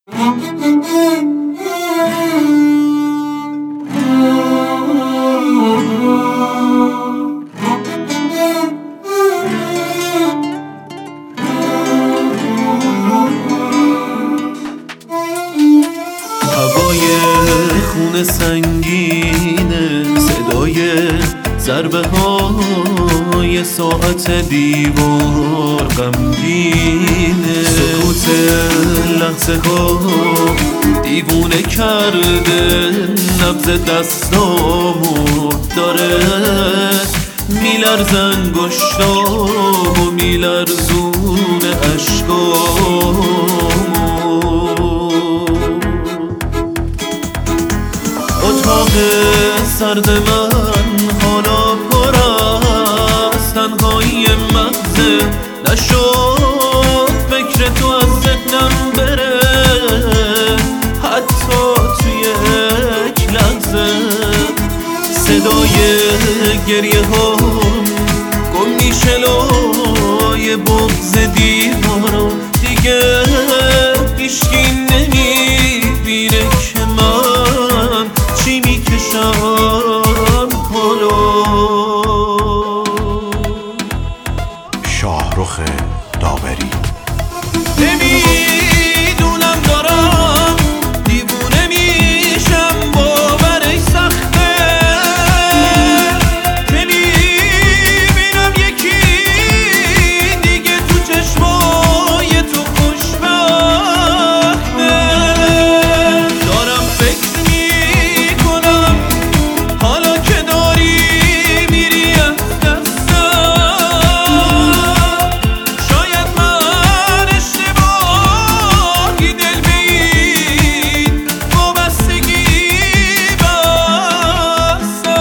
هوای خون سنگینه، صدای ضربه های ساعت دیوار غمگینه، سکوت لحظه ها دیوونه کرده، نبض دستامو داره میلرزن انگشتام و میلرزون اشکامو. اتاق سرد من حالا پر از تنهایی مغزه، نشد فکر تو از ذهنم بره حتی توی یک لحظه. صدای گریه ها گم میشه لای بغض دیوارا، دیگه هیچکی نمیبینه که من چی میکشم حالا. شاهرخ داوری. نمیدونم دارم دیوونه میشم، باورش سخته که میبینم یکی دیگه تو چشمای تو خوشبخته. دارم فکر میکنم حالا که داری میری از دستم، شاید من اشتباهی دل به این وابستگی بستم.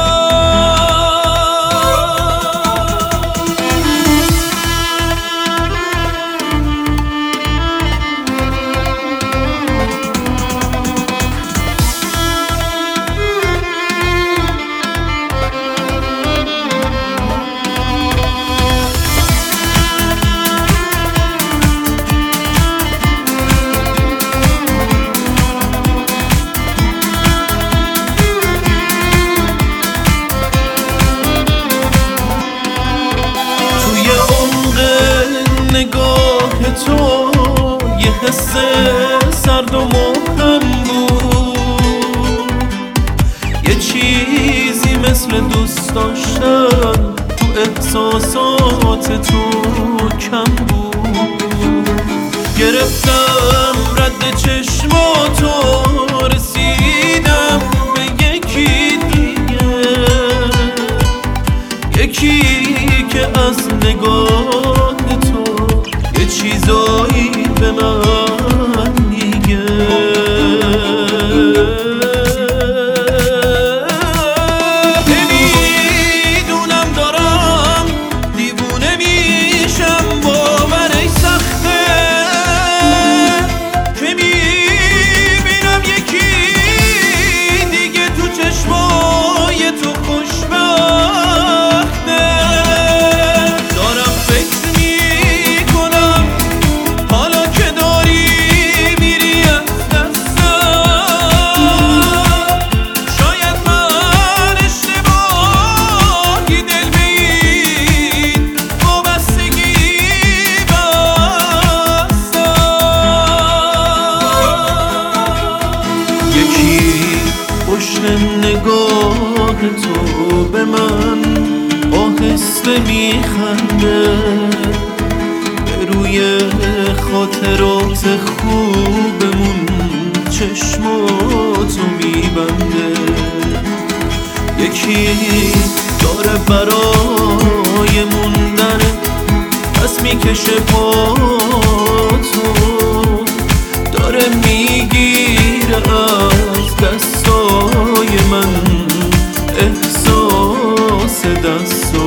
توی عمق نگاه تو یه حس سرد و مبهم بود، یه چیزی مثل دوست داشتن تو احساسات تو کم بود. گرفتم رد چشماتو، رسیدم به یکی دیگه، یکی که از نگاه تو یه چیزایی به من میگه. نمیدونم دارم دیوونه میشم، باورش سخته که میبینم یکی دیگه تو چشمای تو خوشبخته. دارم فکر میکنم حالا که داری میری از دستم، شاید من اشتباهی دل به این وابستگی بستم. یکی پشت نگاه تو به من آهسته میخنده، به روی خاطرات خوبمون چشماتو میبنده. یکی داره برای موندن پس میکشه پاتو، داره میگیره از دستای من احساس دستو.